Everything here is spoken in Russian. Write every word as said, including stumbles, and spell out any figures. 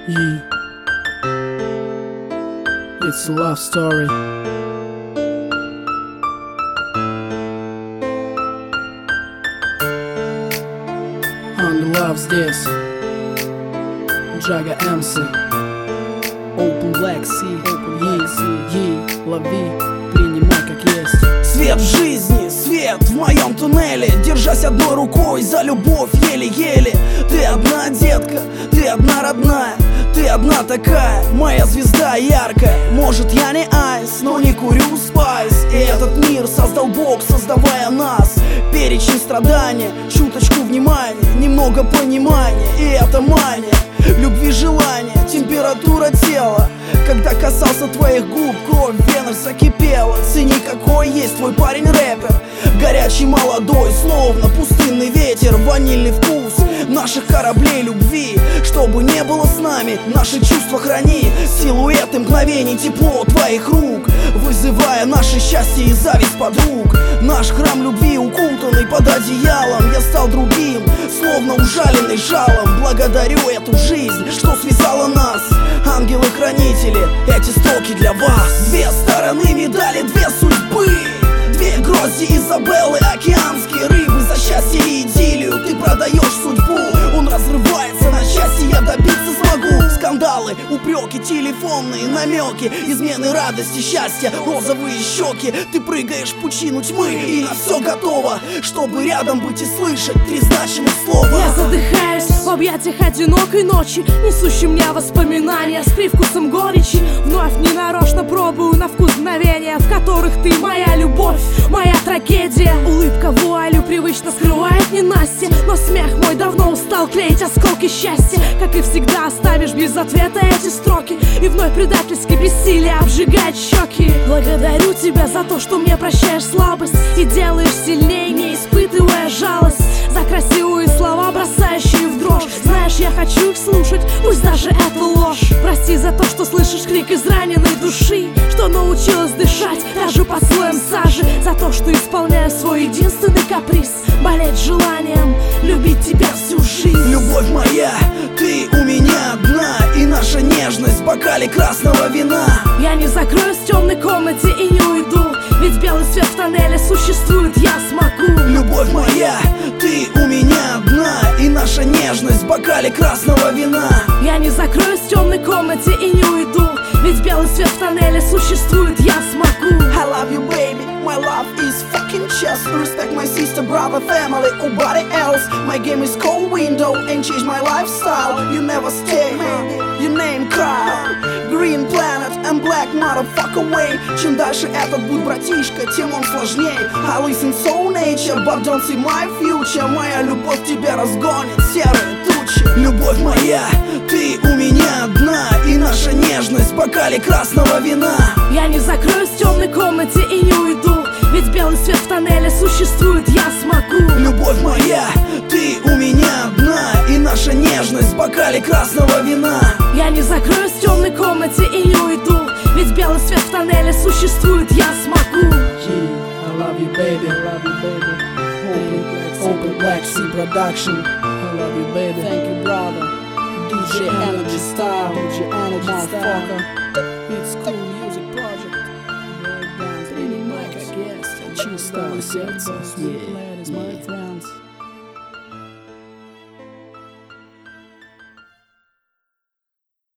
Yeah. It's a love story. Only loves this. Jaga эм си. Open Black Sea. Open Black Sea. Yeah. Лови, принимай как есть. Свет в жизни, свет в моем туннеле. Держась одной рукой за любовь еле-еле. Ты одна, детка, ты одна родная. Ты одна такая, моя звезда яркая. Может, я не айс, но не курю спайс. И этот мир создал Бог, создавая нас. Перечень страдания, чуточку внимания, немного понимания, и это мания. Любви, желания, температура тела. Когда касался твоих губ, кровь в венах закипела. Цени, какой есть твой парень-рэпер. Горячий, молодой, словно пустынный ветер. Ванильный вкус наших кораблей любви. Чтобы не было с нами, наши чувства храни. Силуэты мгновений, тепло твоих рук, вызывая наше счастье и зависть подруг. Наш храм любви, укутанный под одеялом. Я стал другим, словно ужаленный жалом. Благодарю эту жизнь, что связала нас. Ангелы-хранители, эти строки для вас. Две стороны медали, две судьбы. Две грози Изабеллы, океанские рыбы. За счастье и идиллию ты продаешь судьбу. Он разрывается на части, я добиться смогу. Скандалы, упреки, телефонные намеки, измены радости, счастья, розовые щеки. Ты прыгаешь в пучину тьмы, и на все готово, чтобы рядом быть и слышать три значимых слова. Я задыхаюсь в объятиях одинокой ночи, несущей мне воспоминания с привкусом горечи. Вновь ненарочно пробую на вкус мгновения, в которых ты моя любовь, моя трагедия. Улыбка вуалью привычно скрывает ненастье, но смех мой давно устал клеить осколки счастья. Как и всегда оставишь без ответа эти строки, и вновь предательски бессилие обжигает щеки. Благодарю тебя за то, что мне прощаешь слабость и делаешь сильнее, не испытывая жалость. За красивые слова, бросающие в дрожь. Знаешь, я хочу их слушать, пусть даже это ложь. Прости за то, что слышишь крик из раненой души, что научилась дышать даже под слоем сажи. За то, что исполняю свой единственный каприз, болеть желанием любить тебя всю жизнь. Любовь моя, ты у меня одна, и наша нежность в бокале красного вина. Я не закроюсь в темной комнате и не уйду, ведь белый свет в тоннеле существует, я смогу. Любовь моя, ты у меня одна, и наша нежность в бокале красного вина. Я не закроюсь в темной комнате и не уйду, ведь белый свет в тоннеле существует, я смогу. I love you, baby, my love is fucking chess. Respect my sister, brother, family, nobody else. My game is cold window and change my lifestyle. You never stay, your name Kyle. Green planet and black motherfucker way. Чем дальше этот будет, братишка, тем он сложней. I listen so nature, but don't see my future. Моя любовь тебя разгонит, серые тучи. Любовь моя, ты у меня одна, и наша нежность в бокале красного вина. Я не закроюсь в темной комнате и не уйду, ведь белый свет в тоннеле существует, я смогу. Любовь моя, ты у меня одна, и наша нежность в бокале красного вина. Я не закроюсь в темной комнате и не уйду, ведь белый свет в тоннеле существует, я смогу. Yeah, I love you, baby. I love you, baby. Open, Open Black Sea Production. I love you, baby. Thank you, brother. D J Energy Style. D J Energy Style. It's cool music project. Принимай как есть, чисто сердце. Sweet ladies, my friends.